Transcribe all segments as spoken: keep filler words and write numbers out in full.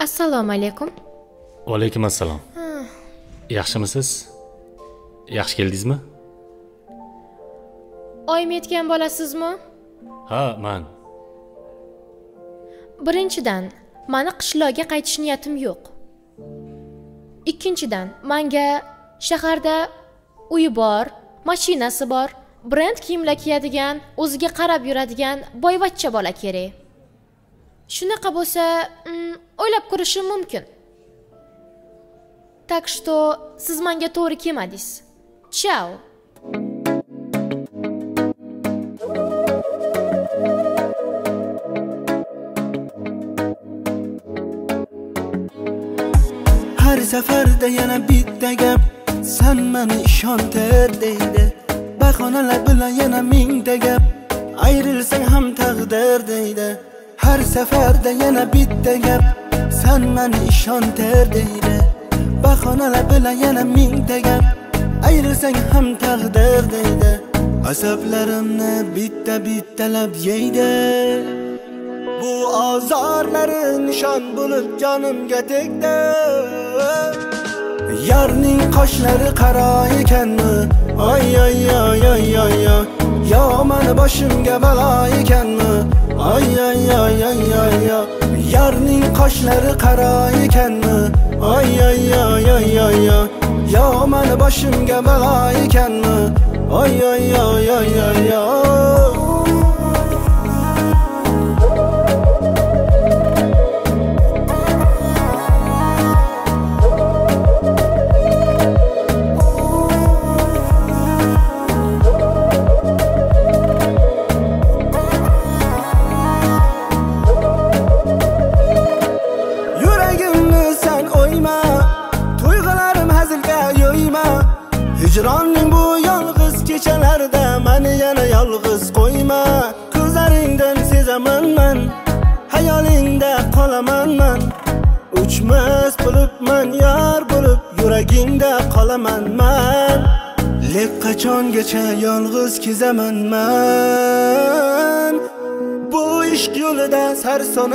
Assalomu alaykum. Va alaykum assalom. Yaxshimisiz? Yaxshi keldingizmi? Oyim yetgan bolasizmi? Ha, men. Birinchidan, meni qishloqqa qaytish niyatim yo'q. Ikkinchidan, menga shaharda uyi bor, mashinasi bor, brend kiyimlar kiyadigan, o'ziga qarab yuradigan boyvachcha bola kerak. Shunaqa bo'lsa, o'ylab ko'rishim mumkin. Так что siz menga to'g'ri kelmadingiz. Ciao. Har safarda yana bitta gap, sen meni ishontir deydi. Bahonalar bilan yana mingta gap, ayrilsang ham taqdir deydi. Har safarda yana bitta gap, sen meni ishontir deydi. Bahonalar bilan yana mingta gap, ayrilsang ham taqdir deydi. Asablarimni bitta bittalab yeydi. Bu azorlari nishon bo'lib jonimga tegdi. Yarning qoshlari qaro ekanmi? Ay ay ay ay ay ay. Yo meni boshimga balo ekanmi? Ay ay ay ay ay ay. Yarning qoshlari qaro ekanmi? Ay ay ay ay ay ay. Yo meni boshimga balo ekanmi? Ay ay ay ay ay ay. Hicronning bu yolg'iz kechalarida meni yana yolg'iz qo'yma. Ko'zlaringdan sezaman men, hayolingda qolaman men. Uchmas bo'libman yar bo'lib, yuragingda qolaman men. Lek qachongacha yolg'iz kezaman men. Bu ishq yo'lida sarsona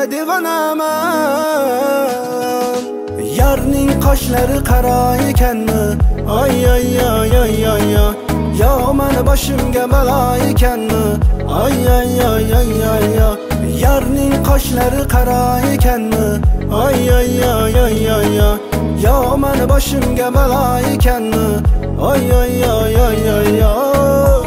devonaman. Yarning qoshlari qaro ekanmi? Ay ay ay ay ay ay. Yo meni boshimga balo ekanmi? Ay ay ay ay ay ay. Yarning qoshlari qaro ekanmi? Ay ay ay ay ay ay. Yo meni boshimga balo ekanmi? Ay ay ay ay ay ay.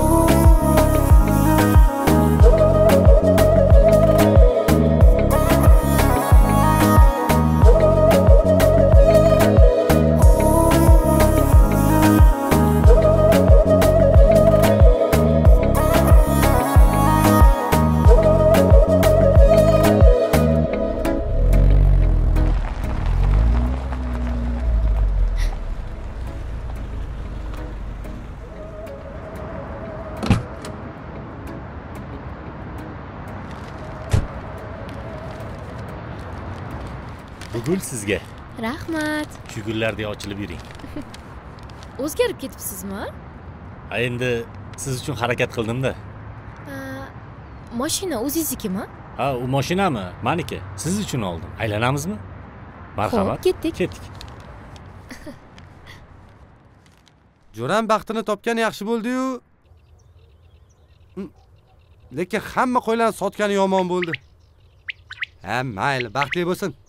Bu gul sizga. Rahmat. Shu gullardek ochilib yuring. O'zgarib ketibsizmi? Ha, endi siz uchun harakat qildim-da. Mashina o'zingiznikimi? Ha, u mashinami? Meniki. Siz uchun oldim. Aylanamizmi? Marhamat. Ketdik. Ketdik. Jo'ram baxtini topgan yaxshi bo'ldi-yu. Lekin hamma qo'ylarni sotgani yomon bo'ldi. Ha, mayli, baxtli bo'lsin.